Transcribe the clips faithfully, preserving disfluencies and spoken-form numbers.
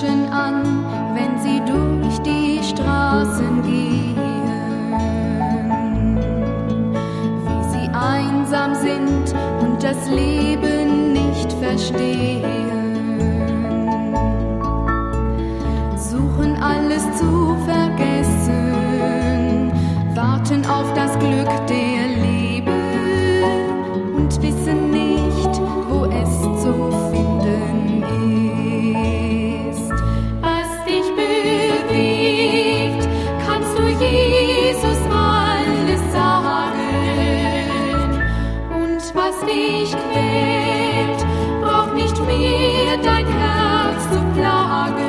Menschen an, wenn sie durch die Straßen gehen, wie sie einsam sind und das Leben nicht verstehen, suchen alles zu vergessen, warten auf das Glück der Liebe und wissen nicht, wo es zu finden ist. Was dich bewegt, kannst du Jesus alles sagen. Und was dich quält, braucht nicht mehr dein Herz zu plagen.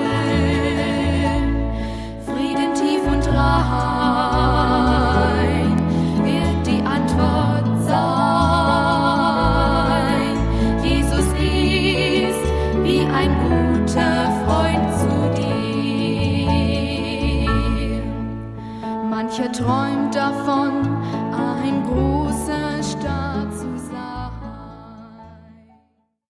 Frieden tief und rein wird die Antwort sein. Jesus ist wie ein guter Freund zu dir. Mancher träumt davon, ein großer Staat zu